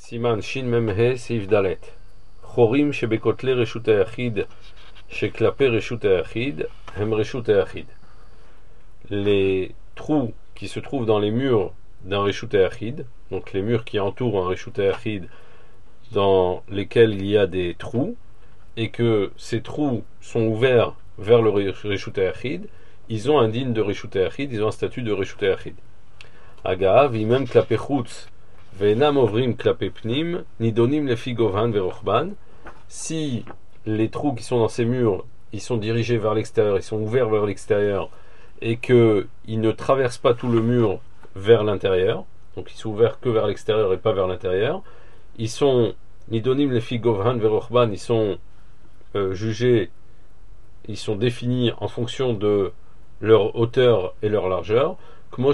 Siman Shin Memhe Seif Dalet. Chorim Shebekotle Reshut Hayachid Sheklape Reshut Hayachid Hem Reshut Hayachid. Les trous qui se trouvent dans les murs d'un Reshut Hayachid, donc les murs qui entourent un Reshut Hayachid dans lesquels il y a des trous, et que ces trous sont ouverts vers le Reshut Hayachid, ils ont un digne de Reshut Hayachid, ils ont un statut de Reshut Hayachid. Agav, imem klape chutz ve'enam ovrim klape pnim, nidonim lefi govhan ve'rochban. Si les trous qui sont dans ces murs, ils sont dirigés vers l'extérieur, ils sont ouverts vers l'extérieur, et qu'ils ne traversent pas tout le mur vers l'intérieur, donc ils sont ouverts que vers l'extérieur et pas vers l'intérieur, ils sont nidonim lefi govhan ve'rochban, ils sont jugés, ils sont définis en fonction de leur hauteur et leur largeur, comme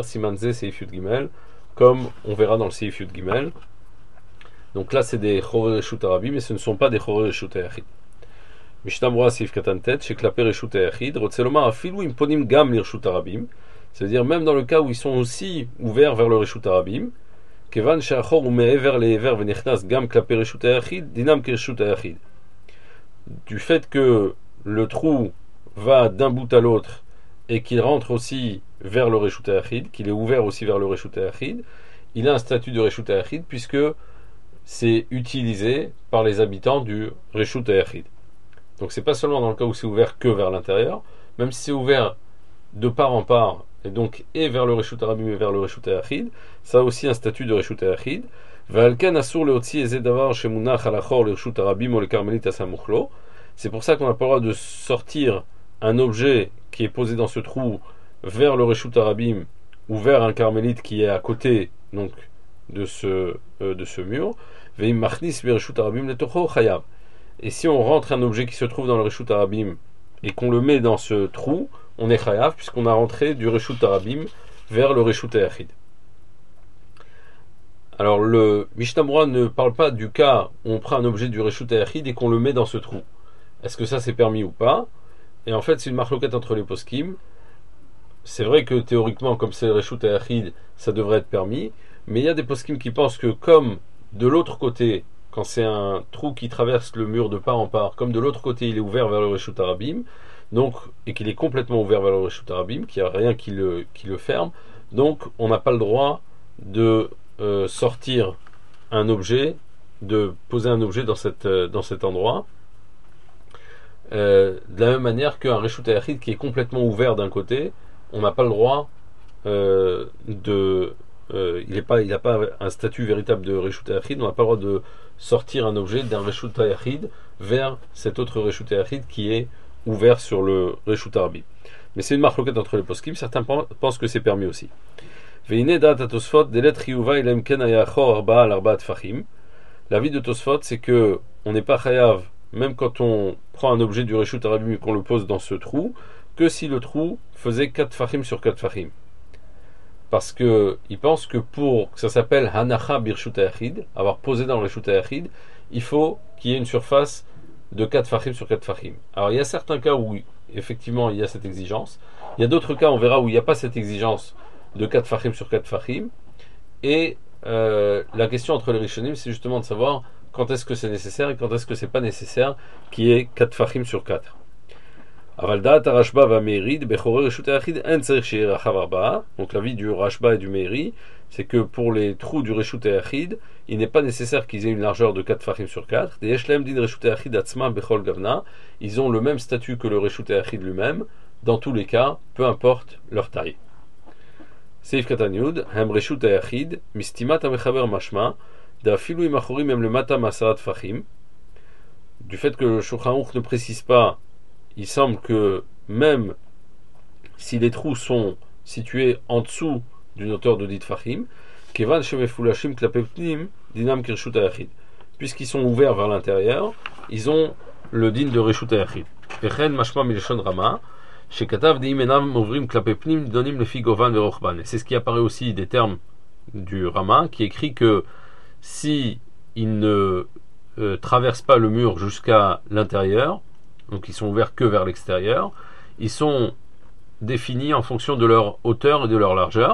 on verra dans le Seif Yud Gimel. Donc là c'est des Chorei Reshut Arabim, mais ce ne sont pas des Chorei Reshut Hayachid. Mishnah Berurah Seif Katan Tet, Sheklape Reshut Hayachid, Rotze lomar afilu im ponim gam lireshut Arabim, c'est-à-dire même dans le cas où ils sont aussi ouverts vers le Reshut Arabim, kevan she'achor hu me'ever le'ever v'nechnas gam klape Reshut Hayachid, dinam kereshut Hayachid. Du fait que le trou va d'un bout à l'autre et qu'il rentre aussi vers le Reshut Hayachid, qu'il est ouvert aussi vers le Reshut Hayachid, il a un statut de Reshut Hayachid puisque c'est utilisé par les habitants du Reshut Hayachid. Donc c'est pas seulement dans le cas où c'est ouvert que vers l'intérieur, même si c'est ouvert de part en part, et donc et vers le Reshut Arabim et vers le Reshut Hayachid, ça a aussi un statut de Reshut Hayachid. C'est pour ça qu'on n'a pas le droit de sortir un objet qui est posé dans ce trou vers le Reshut Arabim ou vers un carmélite qui est à côté donc de ce mur. Et si on rentre un objet qui se trouve dans le Reshut Arabim et qu'on le met dans ce trou, on est chayav puisqu'on a rentré du Reshut Arabim vers le Reshut Hayachid. Alors le Mishnah Berurah ne parle pas du cas où on prend un objet du Reshut Hayachid et qu'on le met dans ce trou. Est-ce que ça c'est permis ou pas? Et en fait c'est une marloquette entre les poskim. C'est vrai que théoriquement comme c'est le Reshut Hayachid ça devrait être permis, mais il y a des poskim qui pensent que comme de l'autre côté, quand c'est un trou qui traverse le mur de part en part, comme de l'autre côté il est ouvert vers le Reshut Arabim, donc, et qu'il est complètement ouvert vers le Reshut Arabim, qu'il n'y a rien qui le ferme, donc on n'a pas le droit de sortir un objet, de poser un objet dans cet endroit, de la même manière qu'un Reshut Hayachid qui est complètement ouvert d'un côté, on n'a pas le droit il n'a pas un statut véritable de Reshut Hayachid, on n'a pas le droit de sortir un objet d'un Reshut Hayachid vers cet autre Reshut Hayachid qui est ouvert sur le Reshut Arabim. Mais c'est une marloquette entre les poskim, certains pensent que c'est permis aussi. L'avis de Tosfot, c'est que on n'est pas chayav, même quand on prend un objet du Reshut Arabim et qu'on le pose dans ce trou, que si le trou faisait 4 fachim sur 4 fachim. Parce qu'il pense que pour que ça s'appelle Hanacha Birshut Hayachid, avoir posé dans le Reshut Hayachid, il faut qu'il y ait une surface de 4 fachim sur 4 fachim. Alors il y a certains cas où effectivement il y a cette exigence, il y a d'autres cas on verra où il n'y a pas cette exigence de 4 fachim sur 4 fachim, et la question entre les Rishonim c'est justement de savoir quand est-ce que c'est nécessaire et quand est-ce que c'est pas nécessaire qu'il y ait 4 fachim sur 4. Donc l'avis du Rashba et du Meiri, c'est que pour les trous du Reshut Hayachid, il n'est pas nécessaire qu'ils aient une largeur de 4 fachim sur 4. Ils ont le même statut que le Reshut Hayachid lui-même, dans tous les cas, peu importe leur taille. Seif Katan Yud, Hem Reshut Hayachid, Mistimat Amechaber Mashma, Dafilu Imachorim Hem Lemata Masarat Fachim. Du fait que le Shulchan Aruch ne précise pas, il semble que même si les trous sont situés en dessous d'une hauteur de 10 fachim, kevan shemefulashim klapepnim dinam kereshut hayachid, puisqu'ils sont ouverts vers l'intérieur, ils ont le din de reshut hayachid. Vechen mashma mileshon rama shekatav diim enam ovrim klapepnim donim lefi govan verochban. C'est ce qui apparaît aussi des termes du Rama, qui écrit que si ils ne traversent pas le mur jusqu'à l'intérieur, donc ils sont ouverts que vers l'extérieur, ils sont définis en fonction de leur hauteur et de leur largeur.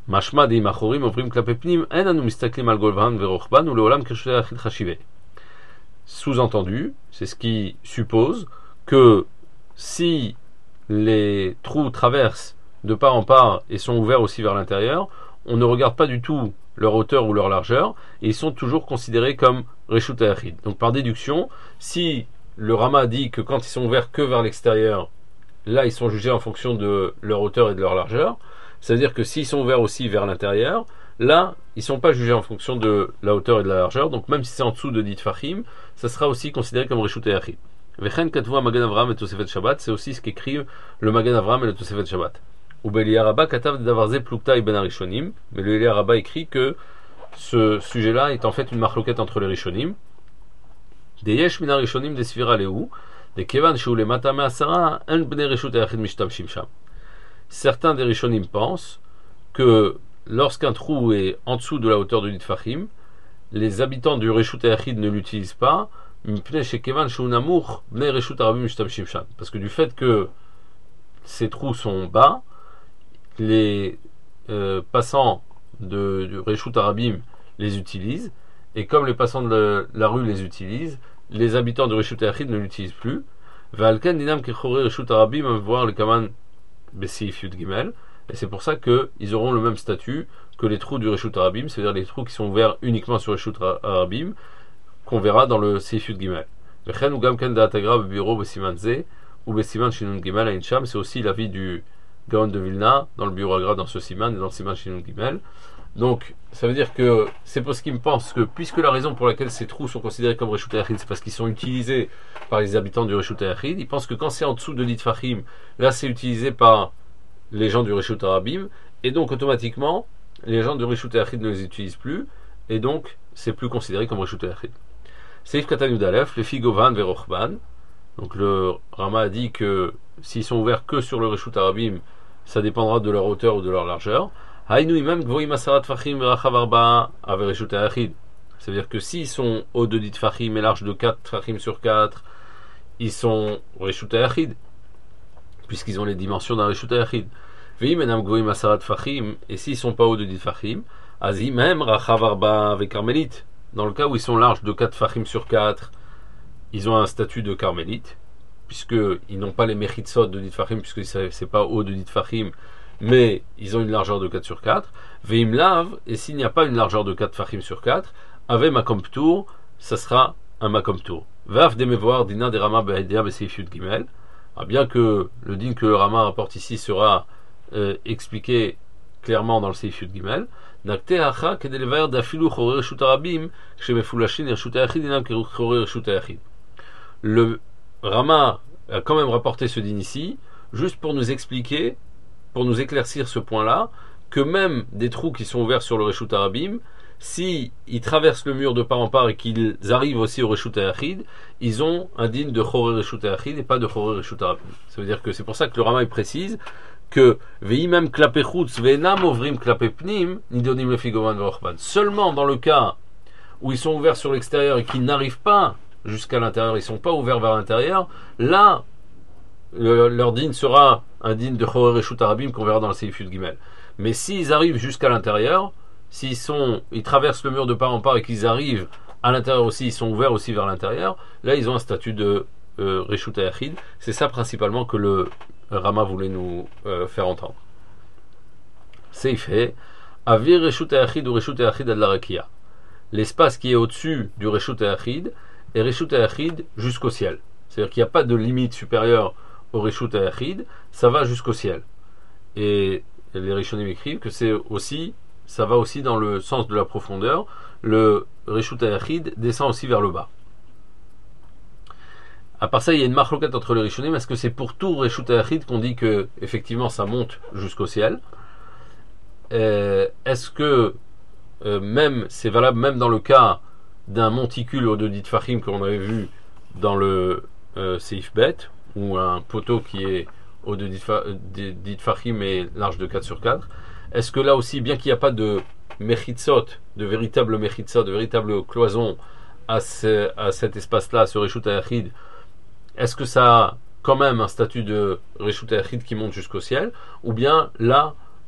Mashma de imachorim ovrim klape pnim en anu mistaklim al golvan verochban ou leolam kreshuta yachid chashive. Sous-entendu, c'est ce qui suppose que si les trous traversent de part en part et sont ouverts aussi vers l'intérieur, on ne regarde pas du tout leur hauteur ou leur largeur, et ils sont toujours considérés comme Reshut Hayachid. Donc par déduction, si le Rama dit que quand ils sont ouverts que vers l'extérieur, là ils sont jugés en fonction de leur hauteur et de leur largeur, ça veut dire que s'ils sont ouverts aussi vers l'intérieur, là ils ne sont pas jugés en fonction de la hauteur et de la largeur, donc même si c'est en dessous de 10 Tfachim, ça sera aussi considéré comme Reshut Hayachid. Vechen Katvoua Magan Avraham et Tosefet Shabbat, c'est aussi ce qu'écrivent le Magan Avraham et le Tosefet Shabbat. Ou Belia Rabba Katav Davarze Plukta Ben Arishonim, mais le Elia Rabba écrit que ce sujet-là est en fait une marloquette entre les Rishonim. Des Yesh Min Arishonim des Sfira Lehu, des Kevan Shou le Matame Asara, un Bnei Reshut Hayachid Mishtamshim Sham. Certains des Rishonim pensent que lorsqu'un trou est en dessous de la hauteur de Nitfachim, les habitants du Reshut Hayachid ne l'utilisent pas, parce que du fait que ces trous sont bas, les passants du Reshut Arabim les utilisent, et comme les passants de la rue les utilisent, les habitants du Reshut Hayachid ne l'utilisent plus. Et c'est pour ça qu'ils auront le même statut que les trous du Reshut Arabim, c'est-à-dire les trous qui sont ouverts uniquement sur Reshut Arabim, qu'on verra dans le Seif Yud Gimel. C'est aussi l'avis du Gaon de Vilna dans le Biur Agra, dans ce Siman et dans le Siman Shinun Gimel. Donc ça veut dire que c'est parce qu'ils pensent que puisque la raison pour laquelle ces trous sont considérés comme Reshut Hayachid, c'est parce qu'ils sont utilisés par les habitants du Reshut Hayachid, ils pensent que quand c'est en dessous de Nitfachim, là c'est utilisé par les gens du Reshut Arabim, et donc automatiquement les gens du Reshut Hayachid ne les utilisent plus, et donc c'est plus considéré comme Reshut Hayachid. Seif Katan Yudalef, les Figovan Verochban. Donc le Rama a dit que s'ils sont ouverts que sur le Reshut Arabim, ça dépendra de leur hauteur ou de leur largeur. Hainu imam gvoim asarat fachim verachav arba ave Reshut Hayachid. C'est-à-dire que s'ils sont hauts de 10 tfachim et larges de 4 tfachim sur 4, ils sont Reshut Hayachid, puisqu'ils ont les dimensions d'un Reshut Hayachid. Veim enam gvoim asarat fachim, et s'ils sont pas hauts de 10 tfachim, azim même rachav arba ave carmélite. Dans le cas où ils sont larges de 4 fachim sur 4, ils ont un statut de carmélite, puisqu'ils n'ont pas les mechitsot de 10 fachim, puisque c'est pas haut de 10 fachim, mais ils ont une largeur de 4 sur 4. Veim lav, et s'il n'y a pas une largeur de 4 fachim sur 4, avec makom ptour, ça sera un makom ptour. Vav de mevoir dina de rama be'edea be'seif yud gimel. Bien que le din que le Rama rapporte ici sera expliqué clairement dans le Seif Yud Gimel, le Rama a quand même rapporté ce din ici, juste pour nous expliquer, pour nous éclaircir ce point-là, que même des trous qui sont ouverts sur le Reshut Arabim, si ils traversent le mur de part en part et qu'ils arrivent aussi au Reshut Hayachid, ils ont un din de Choré Reshut Hayachid et pas de Choré Reshut Arabim. Ça veut dire que c'est pour ça que le Rama précise que veimem klape chutz ve'enam ovrim klape pnim nidonim lefigoman ve'ochban. Seulement dans le cas où ils sont ouverts sur l'extérieur et qu'ils n'arrivent pas jusqu'à l'intérieur, ils sont pas ouverts vers l'intérieur, là leur din sera un din de Choré Reshut Arabim qu'on verra dans le Seif Yud Gimel. Mais s'ils arrivent jusqu'à l'intérieur, ils traversent le mur de part en part et qu'ils arrivent à l'intérieur aussi, ils sont ouverts aussi vers l'intérieur, là ils ont un statut de Reshut Hayachid. C'est ça principalement que le Rama voulait nous faire entendre. C'est fait. Avir Reshut Hayachid ou Reshut Hayachid ad la Rakia. L'espace qui est au-dessus du Reshut Hayachid est Reshut Hayachid jusqu'au ciel. C'est-à-dire qu'il n'y a pas de limite supérieure au Reshut Hayachid, ça va jusqu'au ciel. Et les Rishonim écrivent que ça va aussi dans le sens de la profondeur. Le Reshut Hayachid descend aussi vers le bas. À part ça, il y a une marloquette entre les Rishonim. Est-ce que c'est pour tout Reshut Hayachid qu'on dit que effectivement ça monte jusqu'au ciel? Est-ce que même c'est valable même dans le cas d'un monticule au de Ditfachim qu'on avait vu dans le Seif Bet, ou un poteau qui est au de Ditfachim et large de 4 sur 4? Est-ce que là aussi, bien qu'il n'y a pas de mechitsot, de véritable mechitsot, de véritable cloison à cet espace-là, ce Reshut Hayachid, est-ce que ça a quand même un statut de Reshut Hayachid qui monte jusqu'au ciel? Ou bien là,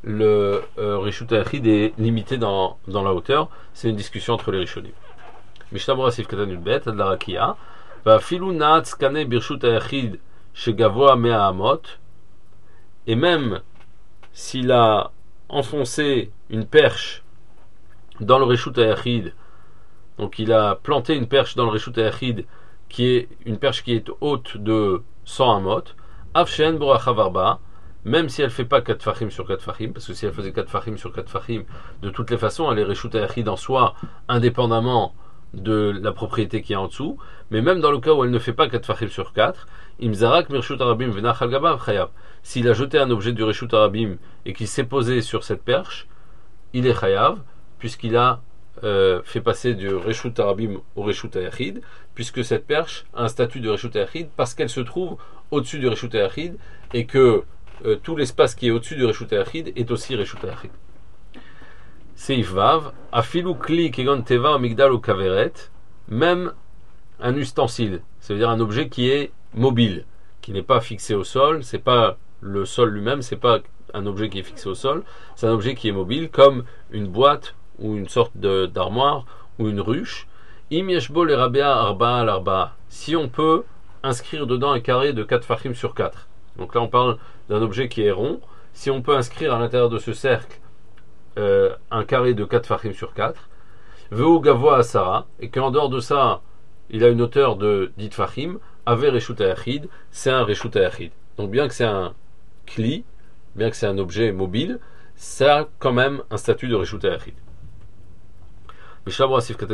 le Reshut Hayachid est limité dans la hauteur. C'est une discussion entre les Rishonim. Mishnah Berurah Sif Katan Yudbet Ad Larakia Vafilu Naatz Kane Birshut Hayachid Shegavoa Mea Amot, et même s'il a enfoncé une perche dans le Reshut Hayachid, donc il a planté une perche dans le Reshut Hayachid qui est une perche qui est haute de 100 amot, Avshen Borachav Arba, même si elle ne fait pas 4 fachim sur 4 fachim, parce que si elle faisait 4 fachim sur 4 fachim, de toutes les façons, elle est Reshut Hayachid en soi, indépendamment de la propriété qui est en dessous, mais même dans le cas où elle ne fait pas 4 fachim sur 4, Imzarak Mirshut Arabim Venachal Gabav Chayav. S'il a jeté un objet du Reshut Arabim et qu'il s'est posé sur cette perche, il est Chayav, puisqu'il a fait passer du Reshut Arabim au Reshut Hayachid, puisque cette perche a un statut de Reshut Hayachid parce qu'elle se trouve au-dessus du Reshut Hayachid et que tout l'espace qui est au-dessus du Reshut Hayachid est aussi Reshut Hayachid. Seif Vav, Afilu Kli Kegon Teva Migdal ou Kaveret, même un ustensile, c'est-à-dire un objet qui est mobile, qui n'est pas fixé au sol, c'est pas le sol lui-même, c'est pas un objet qui est fixé au sol, c'est un objet qui est mobile, comme une boîte ou une sorte d'armoire ou une ruche. Im yeshbo le rabea arba al arba, si on peut inscrire dedans un carré de 4 fachim sur 4. Donc là on parle d'un objet qui est rond, si on peut inscrire à l'intérieur de ce cercle un carré de 4 fachim sur 4, veu gavoa asara, et qu'en dehors de ça il a une hauteur de 10 fachim, ave reshut hayachid, c'est un reshut hayachid. Donc bien que c'est un kli, bien que c'est un objet mobile, ça a quand même un statut de reshut hayachid. C'est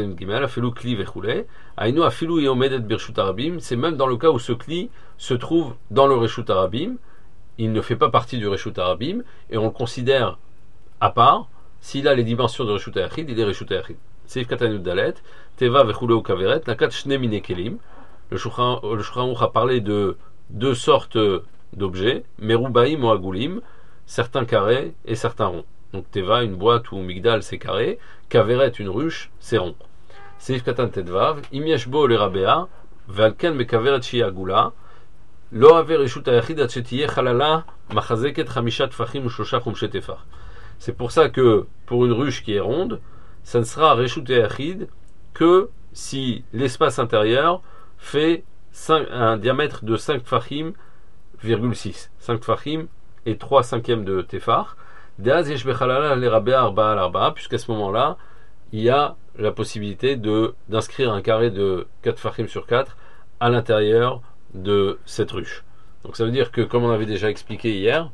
même dans le cas où ce kli se trouve dans le Reshut Arabim, il ne fait pas partie du Reshut Arabim, et on le considère à part. S'il a les dimensions de Reshut Hayachid, il est Reshut Hayachid. Seif Katan Yud Teva vechule ou Kaveret, Nakat Shne Mine Kelim. Le Shulchan Aruch a parlé de 2 sortes d'objets, Merubaim ou Agulim, certains carrés et certains ronds. Donc Teva, une boîte, ou Migdal, c'est carré. Kaveret, une ruche, c'est rond. Seif Katan Tedvav, Im Yeshbo le Rabea, Valken Mekaveret Shi Agula, Lo Ave Reshut Hayachid Ad Shetiye Chalala, Machazeket Chamishat Fachim Shosha Chumshe Tefach. C'est pour ça que, pour une ruche qui est ronde, ça ne sera Reshut Hayachid que si l'espace intérieur fait un diamètre de 5 Fachim, 5 Tfachim et 3 cinquièmes de Tefach. Puisqu'à ce moment-là, il y a la possibilité d'inscrire un carré de 4 Fachim sur 4 à l'intérieur de cette ruche. Donc ça veut dire que, comme on avait déjà expliqué hier,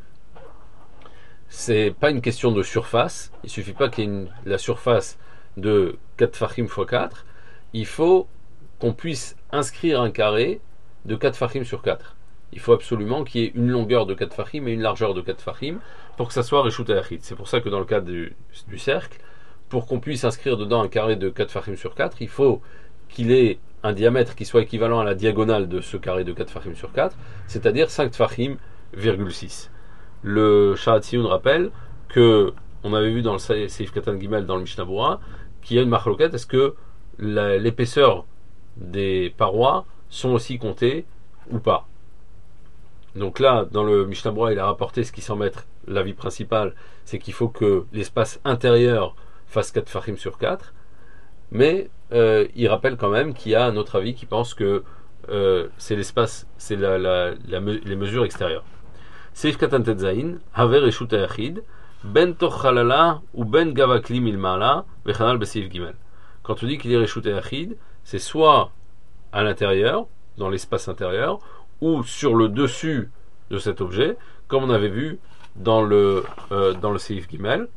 c'est pas une question de surface. Il suffit pas qu'il y ait la surface de 4 Fachim x 4. Il faut qu'on puisse inscrire un carré de 4 Fachim sur 4. Il faut absolument qu'il y ait une longueur de 4 fachim et une largeur de 4 fachim pour que ça soit Reshut Hayachid. C'est pour ça que dans le cas du cercle, pour qu'on puisse inscrire dedans un carré de 4 fachim sur 4, il faut qu'il ait un diamètre qui soit équivalent à la diagonale de ce carré de 4 fachim sur 4, c'est-à-dire 5 fachim,6. Le Sharat Tziyun rappelle que on avait vu dans le Seif Katan Gimel dans le Mishnah Berurah qu'il y a une marloquette, est-ce que l'épaisseur des parois sont aussi comptées ou pas. Donc là, dans le Mishnah Berurah, il a rapporté ce qui semble être l'avis principal, c'est qu'il faut que l'espace intérieur fasse 4 fachim sur 4, mais il rappelle quand même qu'il y a un autre avis qui pense que c'est l'espace, c'est les mesures extérieures. Seif Katan Tetzain, Haver Reshut Hayachid, Ben Toch Chalala ou Ben Gavakli Milmala, Vechanal Beseif Gimel. Quand on dit qu'il est Reshut Hayachid, c'est soit à l'intérieur, dans l'espace intérieur, ou sur le dessus de cet objet, comme on avait vu dans le Seif Gimel.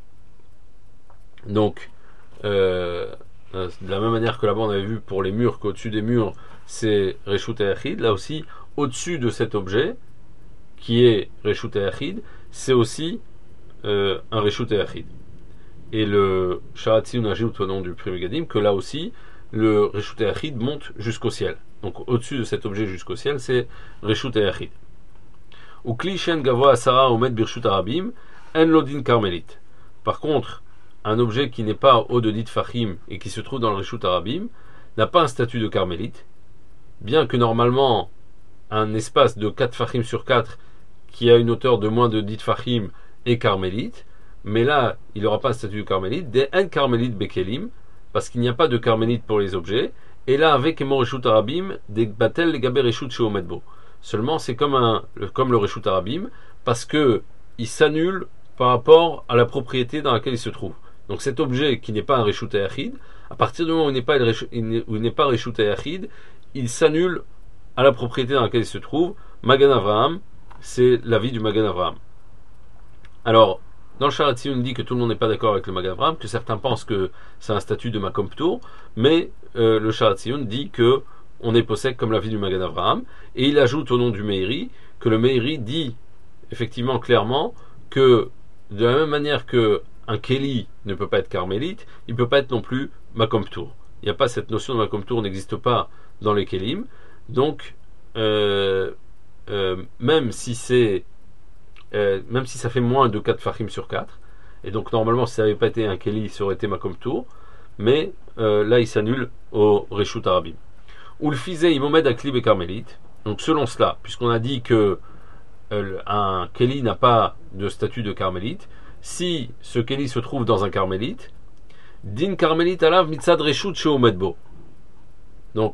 Donc, de la même manière que là-bas on avait vu pour les murs qu'au-dessus des murs c'est Reshut Hayachid, là aussi au-dessus de cet objet qui est Reshut Hayachid, c'est aussi un Reshut Hayachid. Et le Sharat Tziyun ajoute au nom du Pri Megadim que là aussi le Reshut Hayachid monte jusqu'au ciel. Donc au-dessus de cet objet jusqu'au ciel, c'est Reshut Hayachid. Ou Kli Shen Gavoa Asara Omed Birshut Arabim En Lodin Karmelit. Par contre, un objet qui n'est pas haut de 10 fachim et qui se trouve dans le Reshut Arabim n'a pas un statut de carmélite, bien que normalement un espace de 4 fachim sur 4 qui a une hauteur de moins de 10 fachim est carmélite. mais là, il n'aura pas un statut de carmélite, des un carmélite bekelim, parce qu'il n'y a pas de carmélite pour les objets, et là, avec Emo Reshut Arabim, des batel les gaber Reshut chez Omedbo. Seulement, c'est comme le Reshut Arabim, parce que il s'annule par rapport à la propriété dans laquelle il se trouve. Donc cet objet qui n'est pas un Reshut Yachid, à partir du moment où il n'est pas Reshut Yachid, il s'annule à la propriété dans laquelle il se trouve. Magan Avraham, c'est l'avis du Magan Avraham. Alors, dans le Sharat Tziyun, on dit que tout le monde n'est pas d'accord avec le Magan Avraham, que certains pensent que c'est un statut de Makom Ptour, mais le Sharat Tziyun dit que on est possède comme l'avis du Magan Avraham, et il ajoute au nom du Meiri que le Meiri dit effectivement clairement que de la même manière que un Kéli ne peut pas être carmélite, il ne peut pas être non plus Makom Ptour. Il n'y a pas cette notion de Makom Ptour, n'existe pas dans les Kélim. Donc, même si ça fait moins de 4 Fahim sur 4, et donc normalement si ça n'avait pas été un Kéli, ça aurait été Makom Ptour, mais là il s'annule au Reshut Arabim. Ou le Fizé Imomed Aklib et Carmélite. Donc selon cela, puisqu'on a dit que un Kéli n'a pas de statut de carmélite, si ce Kéli se trouve dans un carmélite, Din Carmélite alav mitzad Reshut chez Omedbo. Donc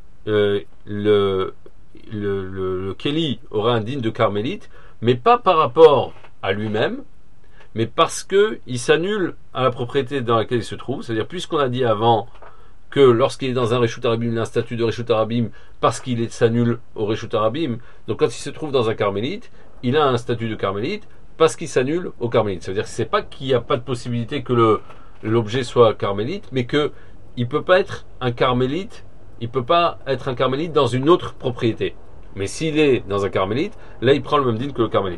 le Kéli aura un din de carmélite, mais pas par rapport à lui-même, mais parce que il s'annule à la propriété dans laquelle il se trouve. C'est-à-dire, puisqu'on a dit avant que lorsqu'il est dans un Reshut Arabim, il a un statut de Reshut Arabim parce qu'il s'annule au Reshut Arabim. Donc quand il se trouve dans un carmélite, il a un statut de carmélite parce qu'il s'annule au carmélite. C'est-à-dire que c'est pas qu'il n'y a pas de possibilité que l'objet soit carmélite, mais que il peut pas être un carmélite. Il peut pas être un carmélite dans une autre propriété. Mais s'il est dans un carmélite, là il prend le même din que le carmélite.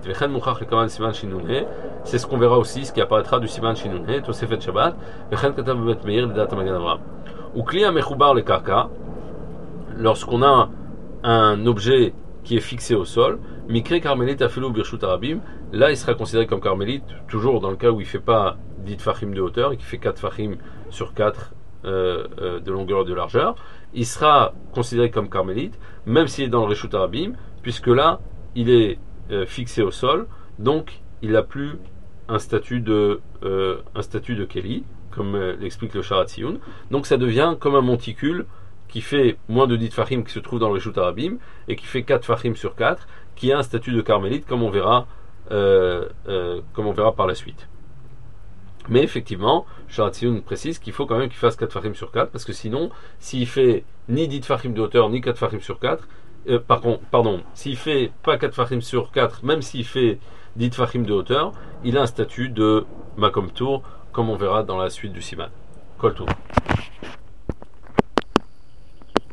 C'est ce qu'on verra aussi, ce qui apparaîtra du Siman Shinunhe, Tosefet Shabbat, ou Kli Mechubar le Karka, lorsqu'on a un objet qui est fixé au sol, Mikre Carmélite Afilou Birshut Arabim, là il sera considéré comme carmélite, toujours dans le cas où il ne fait pas 10 fachim de hauteur et qui fait 4 fachim sur 4 de longueur et de largeur. Il sera considéré comme carmélite, même s'il est dans le Reshut Arabim, puisque là, il est fixé au sol, donc il n'a plus un statut de Kéli, comme l'explique le Sharat Tziyun. Donc ça devient comme un monticule qui fait moins de 10 fachim qui se trouve dans le Reshut Arabim, et qui fait 4 fachim sur 4, qui a un statut de carmélite, comme on verra par la suite. Mais effectivement, Sharat Tziyun précise qu'il faut quand même qu'il fasse 4 fachim sur 4, parce que sinon, s'il fait ni 10 fachim de hauteur, ni 4 fachim sur 4, s'il fait pas 4 fachim sur 4, même s'il fait 10 fachim de hauteur, il a un statut de Makom Tour, comme on verra dans la suite du Siman. Kol Tour.